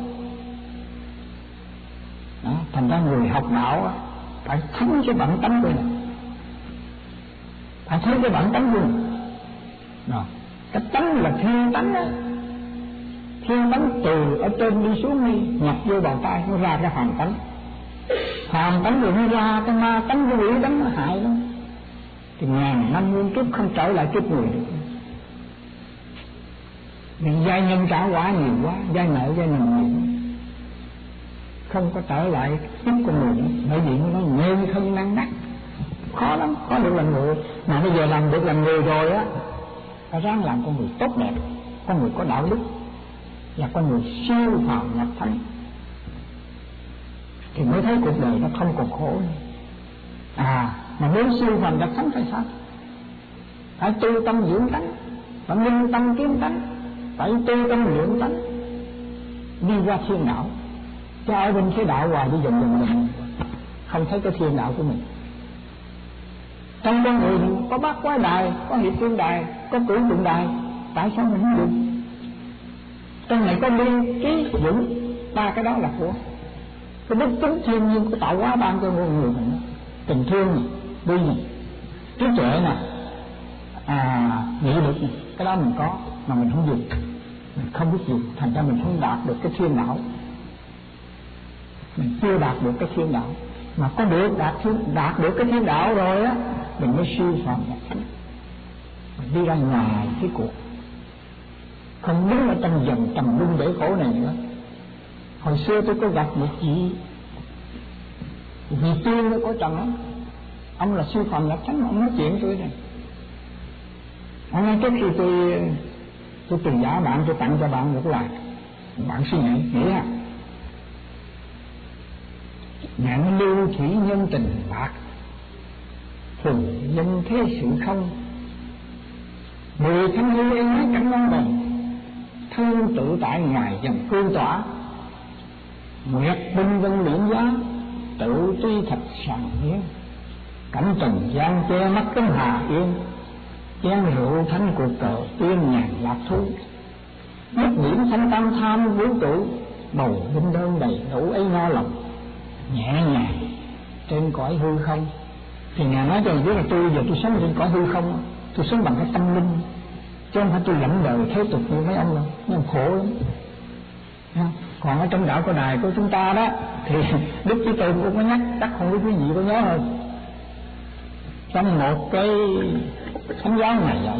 S1: Đó, thành ra người học đạo phải thắng cái bản tánh của mình, phải thấy cái bản tánh của mình. Đó, cái tánh là thiên tánh á, thiên tánh từ ở trên đi xuống đi nhập vô bàn tay nó ra cái phàm tánh, phàm tánh rồi nó ra cái ma tánh, cái quỷ tánh nó hại lắm. Thì ngàn năm muôn kiếp không trở lại kiếp người được. Vì giai nhân trả quả nhiều quá, giai nợ giai nợ nhiều quá, không có trở lại kiếp con người nữa. Bởi vì nó nhơn thân năng đắc, khó lắm, khó được làm người. Mà bây giờ làm được làm người rồi á, phải ráng làm con người tốt đẹp, con người có đạo đức, và con người siêu phàm nhập thánh, thì mới thấy cuộc đời nó không còn khổ nữa. À, mà muốn siêu phàm nhập thánh phải sao? Phải tu tâm dưỡng tánh, phải minh tâm kiến tánh, phải tu tâm dưỡng tánh, đi qua thiên đạo. Chứ ở bên cái đạo hoài đi dần dần mình không thấy cái thiên đạo của mình. Trong con người có bát quái đài, có hiệp thiên đài, có cửu tượng đài, tại sao mình không được? Trong này có liên trí dũng, ba cái đó là của cái đức tính thiên nhiên của tạo hóa ban cho con người mình. Tình thương này, vui này, trí tuệ này, à, nghị lực này, cái đó mình có mà mình không dùng, mình không biết dùng, thành ra mình không đạt được cái thiên đạo, mình chưa đạt được cái thiên đạo. Mà có được đạt thiên, đạt được cái thiên đạo rồi á, mình mới siêu phàm nhập thánh, mình đi ra ngoài cái cuộc, không đứng ở trong dòng trầm luân bể khổ này nữa. Hồi xưa tôi có gặp một vị vị tiên ở cõi trần đó, ông là siêu phàm nhập thánh, ông nói chuyện tôi này. Ông nói trước khi tôi tôi từng giả bạn, tôi tặng cho bạn một lời, bạn suy nghĩ nghĩ ha. Ngạn lưu thủy nhân tình bạc, thường nhân thế sự không. Mười thanh lưu em nói cảnh non bồng, thương tự tại ngoài dòng cương tỏa. Nguyệt binh vân liễn giá, tự tuy thật sàng hiến. Cảnh trần gian che mắt cấm hà yên, chén rượu thanh cuộc cờ tiên nhàn lạc thú. Nhất điểm thanh tam tham vũ trụ, bầu linh đơn đầy đủ ấy no lòng. Nhẹ nhàng trên cõi hư không. Thì Ngài nói cho mình biết là tôi giờ tôi sống trên cõi hư không, tôi sống bằng cái tâm linh, chứ không phải tôi lãnh đời thế tục như mấy ông đâu, nó khổ lắm. Còn ở trong đạo Cơ Đài của chúng ta đó thì Đức Chí Tôn cũng có nhắc, chắc không biết quý vị có nhớ không? Trong một cái thánh giáo này vậy,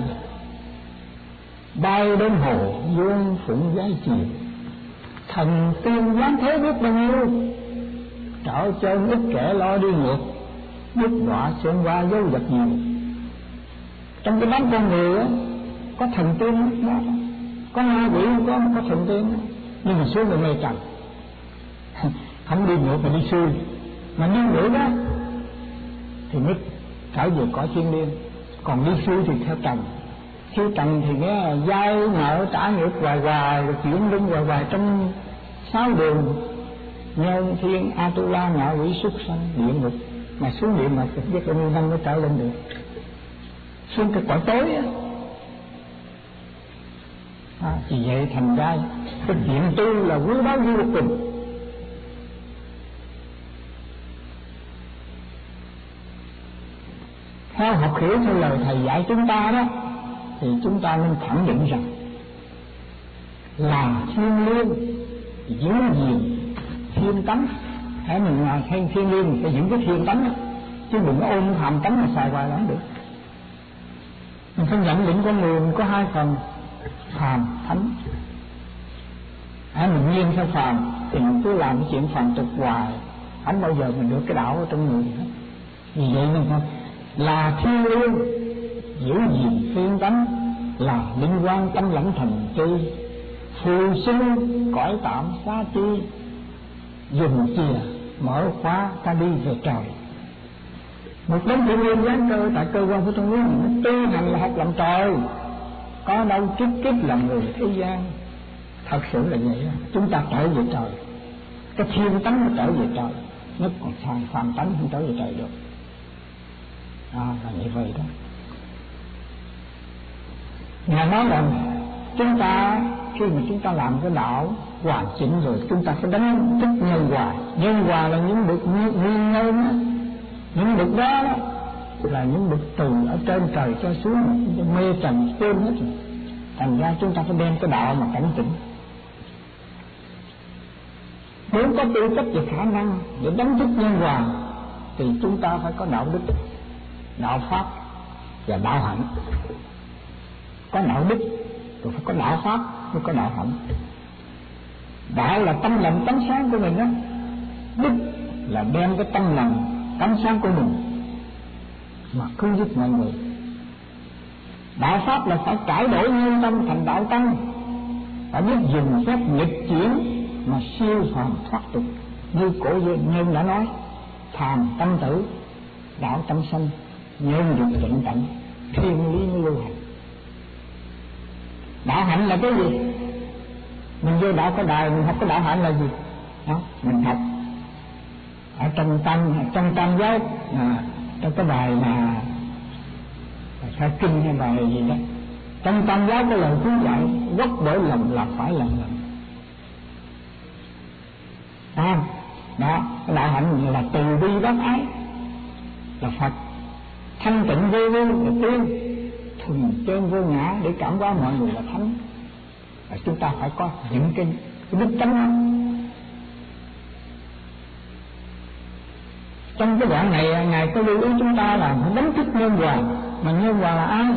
S1: bay đến hồ dương phụng giái chiều, thần tiên giáng thế biết bao nhiêu, trở chân ít kẻ lo đi ngược, bước đọa xuyên qua dấu vật nhiều. Trong cái đám con người á, có thần tiên đó, có ma quỷ, có có thần tiên đó. Nhưng mà xuống về mê trần, không đi ngược mà đi xuôi, mà như vậy đó thì mới trở về cõi thiên liêng. Còn đi xuôi thì theo trần, siêu trần thì nghe dai nợ trả nghiệp hoài hoài, rồi chuyển lưng hoài hoài trong sáu đường nhân thiên Atula ngạ quỷ súc sanh địa ngục, mà xuống địa mà biết bao nhiêu năm mới trở lên được, xuống cái cõi tối á. À, vì vậy thành ra cái chuyện tu là quý báu vô cùng. Theo học hiểu theo lời thầy dạy chúng ta đó, thì chúng ta nên khẳng định rằng là thiên liêng giữ gìn thiên tánh. Hãy mình là thiên thiên liêng phải giữ cái thiên tánh đó, chứ đừng có ôm hàm tánh mà xài hoài là không được. Mình phải nhận định con người mình có hai phần, phàm thánh. Hãy mình nhiên theo phàm thì mình cứ làm cái chuyện phàm tục hoài, không bao giờ mình được cái đạo ở trong người hết. Vì vậy nên thôi, là thiên liêng giữ gìn thiên tánh, là linh quan tâm lãnh thành tri, phù sinh cõi tạm xá chi, dùng chìa mở khóa ta đi về trời. Một đấng thiên liêng giáng cơ tại cơ quan của Trung Nguyên, tu hành là học làm trời, có đâu kiếp kiếp làm người thế gian. Thật sự là vậy đó. Chúng ta trở về trời, cái thiên tánh nó trở về trời, nó còn phàm phàm tánh không trở về trời được. À, là như vậy đó. Ngài nói rằng chúng ta khi mà chúng ta làm cái đạo hoàn chỉnh rồi, chúng ta phải đánh thức nhân hòa. Nhân hòa là những bậc nguyên nhân đó. Những bậc đó, đó là những bậc từ ở trên trời cho xuống, mê trần quên hết rồi. Thành ra chúng ta phải đem cái đạo mà cảnh tỉnh. Muốn có tư cách và khả năng để đánh thức nhân hòa thì chúng ta phải có đạo đức, đạo pháp và đạo hạnh. Có đạo đức rồi phải có đạo pháp mới có đạo hạnh. Đạo là tâm lòng tánh sáng của mình đó, đức là đem cái tâm lòng tánh sáng của mình mà cứu giúp mọi người. Đạo pháp là phải cải đổi nhân tâm thành đạo tăng, phải biết dùng phép nghịch chuyển mà siêu phàm thoát tục. Như cổ nhân đã nói, phàm tâm tử, đạo tâm sanh, nhân được tịnh tận, thiên lý mới lưu hành. Đạo hạnh là cái gì? Mình vô đạo có đài, mình học cái đạo hạnh là gì? Đó, mình học ở trong tam trong tam giáo, à, trong cái bài mà khai kinh hay bài gì đó, trong tam giáo có lời khuyên dạy quốc bởi lòng là phải làm lành. À, đó, cái đạo hạnh là từ bi bác ái, là Phật thanh tịnh vô vi là tiên, thuần chân vô ngã để cảm hóa mọi người là thánh. Và chúng ta phải có những cái, cái đức tánh đó. Trong cái đoạn này Ngài có lưu ý chúng ta là phải đánh thức nhân hòa. Mà nhân hòa là ai?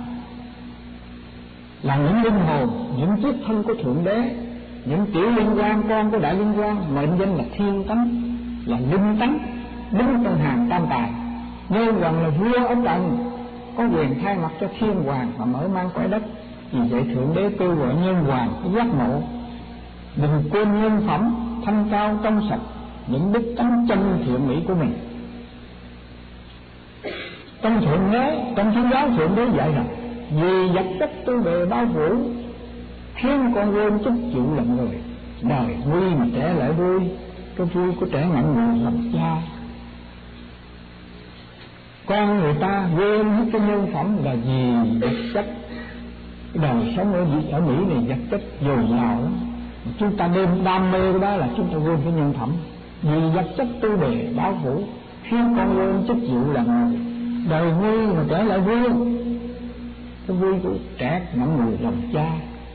S1: Là những linh hồn, những chiếc thân của Thượng Đế, những tiểu liên quan con của đại liên quan, mệnh danh là thiên tánh, là linh tánh, đứng trong hàng tam tài. Nhân hoàng là vua ở trần, có quyền thay mặt cho thiên hoàng và mở mang cõi đất. Vì vậy Thượng Đế kêu gọi nhân hoàng phải giác ngộ, đừng quên nhân phẩm thanh cao trong sạch, những đức tánh chân thiện mỹ của mình. Trong Thượng Đế, trong Thiên giáo Thượng Đế dạy rằng vì vật chất tư bề bao phủ, khiến con quên chút chịu làm người. Đời vui mà trẻ lại vui, cái vui của trẻ ngậm ngùi làm cha. Con người ta quên hết cái nhân phẩm là vì vật chất. Cái đời sống ở, ở Mỹ này vật chất dồi dào lắm. Chúng ta đêm đam mê cái đó là chúng ta quên cái nhân phẩm. Vì vật chất tư bề bao phủ, khiến con quên chút chịu làm người. Đời vui mà trẻ lại vui, cái vui của trẻ ngậm ngùi làm cha.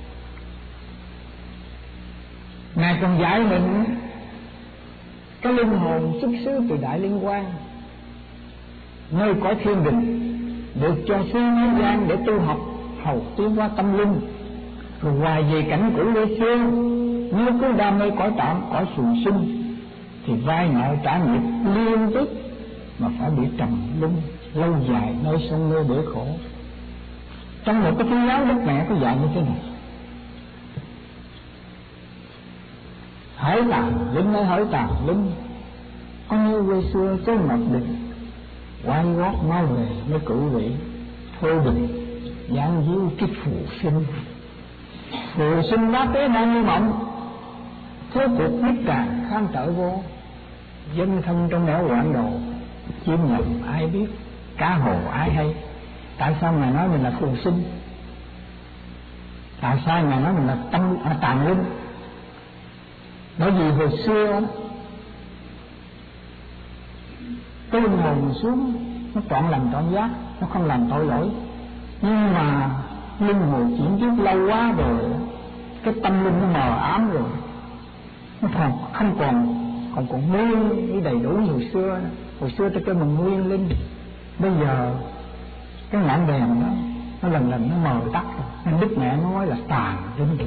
S1: Ngài còn dạy mình cái linh hồn xuất xứ từ đại liên quan, nơi cõi thiên đình, được cho xuống thế gian để tu học hầu tiến hóa tâm linh, rồi hoài về cảnh cũ để xưa. Nếu cứ đam mê cõi tạm, cõi sùng sinh thì vay nợ trả nghiệp liên tiếp mà phải bị trầm luân lâu dài nơi sông nơi bể khổ. Trong một cái thiên giáo Đức Mẹ có dạy như thế này: hỏi tàn linh ơi hỏi tàn linh, có như quê xưa Châu Ngọc Đình, quay gót mau về mới cửu vị. Thôi đừng giảng diêu cái phù sinh, phù sinh đã tế nan như mộng, thế cuộc biết càng khang trở vô. Dân thân trong nẻo hoạn đồ, chim nhầm ai biết, cá hồ ai hay. Tại sao Ngài nói mình là phù sinh? Tại sao Ngài nói mình là tâm à, tàn linh? Bởi vì hồi xưa cái linh hồn xuống, nó trọn lành trọn giác, nó không làm tội lỗi. Nhưng mà linh hồn chuyển kiếp lâu quá rồi, cái tâm linh nó mờ ám rồi, nó còn không còn còn còn nguyên đầy đủ như hồi xưa. Hồi xưa ta kêu mình nguyên linh, bây giờ cái ngọn đèn đó nó lần lần nó mờ tắt rồi, nên Đức Mẹ nó nói là tàn linh.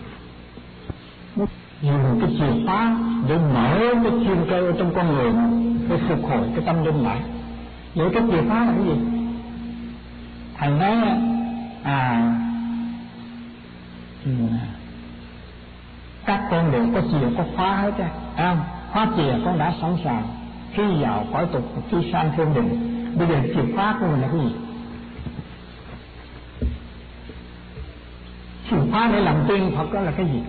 S1: Dùng cái chìa khóa để mở cái thiên cơ trong con người để phục hồi cái tâm linh lại. Vậy cái chìa khóa là cái gì? Thầy nói à các con đều có chìa có khóa hết á, à, khóa chìa con đã sẵn sàng khi vào cõi tục, khi sang thiên đình. Bây giờ chìa khóa của mình là cái gì? Chìa khóa để làm tiên Phật đó là cái gì?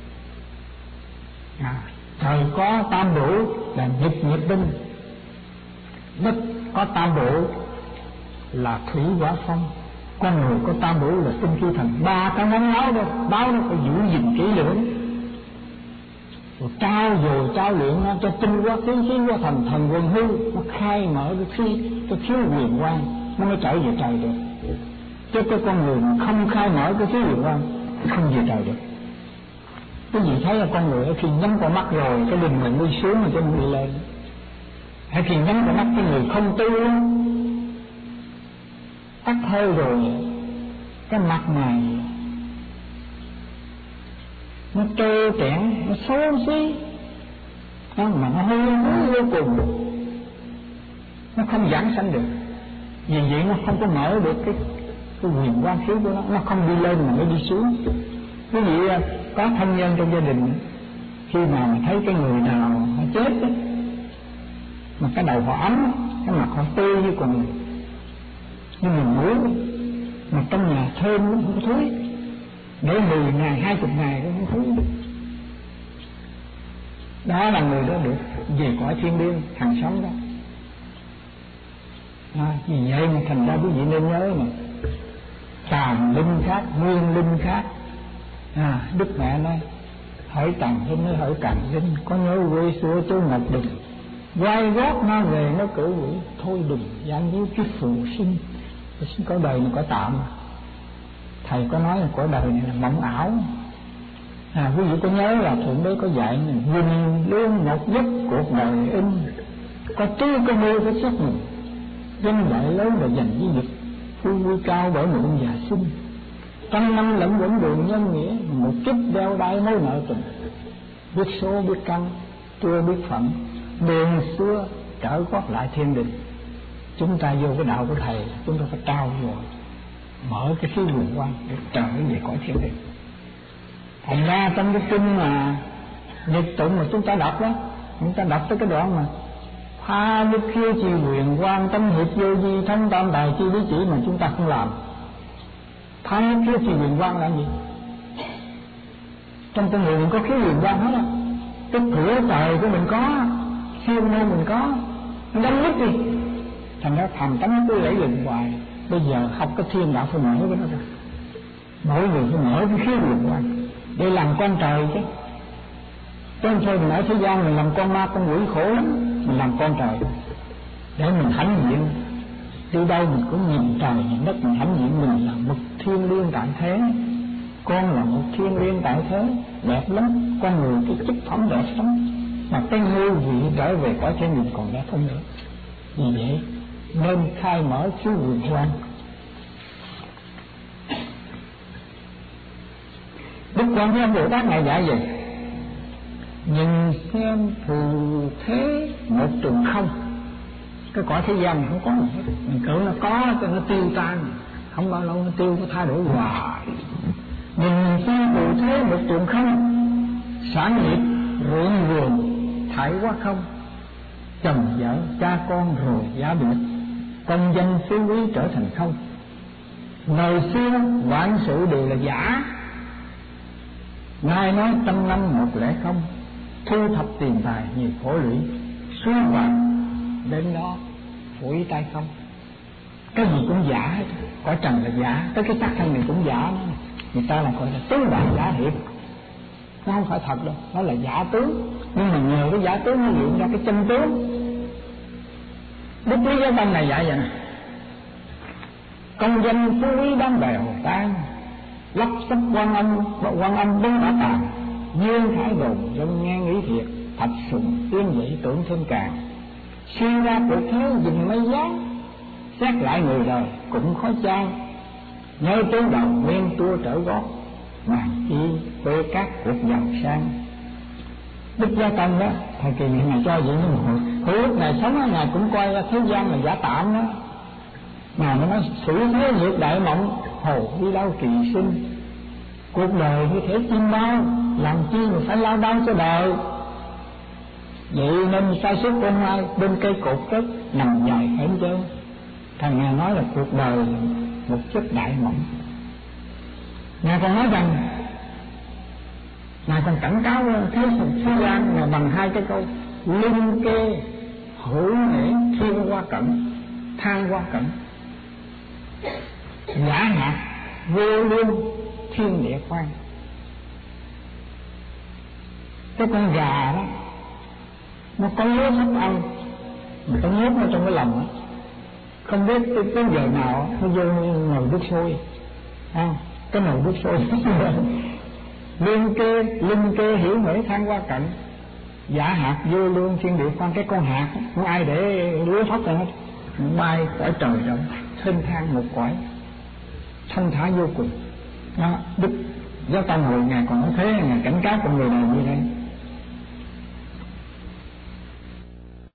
S1: À, thời có tam đủ là nhật nhiệt binh, đất có tam đủ là thủy hỏa phong, con người có tam đủ là tinh khí thần. Ba cái món báo đó, báo nó phải giữ gìn kỹ lưỡng, rồi trao dồi trao luyện nó cho tinh quá khí, khí quá thần, thần quân hư, nó khai mở cái khí, cái thiếu quyền quan, nó mới trở về trời được. Chứ cái con người mà không khai mở cái thiếu quyền quan không về trời được. Cái gì thấy là con người khi nhắm con mắt rồi cái linh mình đi xuống rồi cho mình đi lên. Hay khi nhắm con mắt cái người không tu tắt hơi rồi cái mặt này nó trơ trẽn, nó xấu xí, nó mà nó hư hư vô cùng, nó không giảng sanh được. Vì vậy nó không có mở được cái cái quyền quan khí của nó, nó không đi lên mà nó đi xuống. Quý vị có thân nhân trong gia đình khi mà thấy cái người nào họ chết ấy, mà cái đầu họ ấm, cái mặt họ tươi như còn như mình mũi, mà trong nhà thơm nó không có thối, để mười ngày hai chục ngày cũng không thối. Đó là người đó được về cõi thiên liêng hàng sống đó. À, vì vậy mà thành ra quý vị nên nhớ mà tàn linh khác, nguyên linh khác. À, Đức Mẹ nói hỏi tàn linh nói hỏi càn linh, có nhớ quê xưa Châu Ngọc Đình, quay gót nó về nó cửu quỷ. Thôi đừng giảng với cái phù sinh, có đời này có tạm. Thầy có nói là cõi đời này là mộng ảo. À, quý vị có nhớ là Thượng Đế có dạy mình dùng lương một giấc cuộc đời in, có tư có mưu có xác mình, danh đại lớn là dành với việc phu quy cao bởi mượn già sinh. Trăm năm lẫn quẩn đường nhân nghĩa, một chút đeo đai mối nợ tình. Biết số biết căn, chưa biết phận, đường xưa trở gót lại thiên đình. Chúng ta vô cái đạo của Thầy, chúng ta phải trao dồi, mở cái khí quyền quan để trở về cõi thiên đình. Thành ra trong cái kinh mà Nhật tụng mà chúng ta đọc đó, chúng ta đọc tới cái đoạn mà tha đức khiêu trì quyền quan tâm hiệp vô di thông tam tài chi lý chỉ mà chúng ta không làm. Tha đức khiêu trì quyền quan là gì? Trong con người mình có khiếu quyền quan hết á, cái cửa trời của mình có, siêu môn mình có, nó đánh nít đi. Thành ra thầm tánh cứ lấy lừng hoài. Bây giờ học cái thiên đạo phải mở cái đó ra, mỗi người phải mở cái khiếu quyền quan để làm con trời chứ. Chứ không thôi mình ở thế gian mình làm con ma con quỷ khổ lắm. Mình làm con trời để mình hãnh diện, đi đâu mình cũng nhìn trời nhìn đất, mình hãnh diện mình là một thiên liêng tại thế. Con là một thiên liêng tại thế, đẹp lắm. Con người cái chức phẩm đẹp lắm, mà cái ngôi vị trở về cõi thiên mình còn đẹp hơn nữa. Vì vậy nên khai mở chiếu quyền quan. Đức Quan Thế Âm Bồ Tát ngài dạy gì? Nhìn xem phù thế một trường không. Cái cõi thế gian không có gì hết, mình tưởng nó có cho nó tiêu tan, không bao lâu nó tiêu, nó thay đổi hoài. Nhìn xem phù thế một trường không, sản nghiệp ruộng vườn thải quá không. chồng vợ, cha con rồi giá biệt, công danh phú quý trở thành không. Ngày xưa vạn sự đều là giả, nay nói trăm năm một lẽ không. Thu thập tiền tài nhiều khổ lũy, suy vàng đến đó phủi tay không. Cái gì cũng giả hết, cõi trần là giả, tới cái xác thân này cũng giả. Người ta là gọi là tướng bản giả hiệp, nó không phải thật đâu, nó là giả tướng. Nhưng mà nhờ cái giả tướng nó luyện ra cái chân tướng. Đức Lý Giáo Tâm này dạy vậy nè: công danh phú quý đáng bèo tan, lấp sắp quan âm quan âm đứng ở tàn. Dương thái đồn dân nghe nghĩ thiệt, thạch sùng yên dậy tưởng thêm càng. Suy ra cuộc thế dừng mây giáng, xét lại người đời cũng khó chan. Nhớ tới đầu nguyên tua trở gót, màn chi quê các cuộc giàu sang. Đức Gia Tâm đó, thời kỳ này cho vậy nhưng mà hồi lúc này sống ở ngày cũng coi thế gian là giả tạm đó. Mà nó nói xử thế nhiệt đại mộng, hồ đi đâu kỳ sinh. Cuộc đời như thể chim bao, làm chi mà phải lao đao cho đời. Vậy nên sai suốt hôm nay bên cây cột cất nằm dài hẻm trơn. Thằng Ngài nói là cuộc đời là một chất đại mộng. Ngài còn nói rằng, Ngài còn cảnh cáo thế thế gian là bằng hai cái câu: linh kê hữu nghệ thiên hoa cận, than hoa cận. Giả hạt vô lương thiên địa khoan. Cái con gà đó, nó có nhốt thức ăn, mà nó nhốt nó trong cái lòng đó. Không biết cái, cái giờ nào nó vô nồi nước sôi, à, cái nồi nước sôi liên kê linh kê hiểu nghĩa than qua cạnh. Giả hạt vô lương thiên địa khoan. Cái con hạt không ai để lúa thoát ra hết, bay cõi trời rộng, thênh thang một cõi thanh thả vô cùng đó. Đức Giáo Tông hồi Ngài còn nói thế, Ngài cảnh cáo con người này như thế.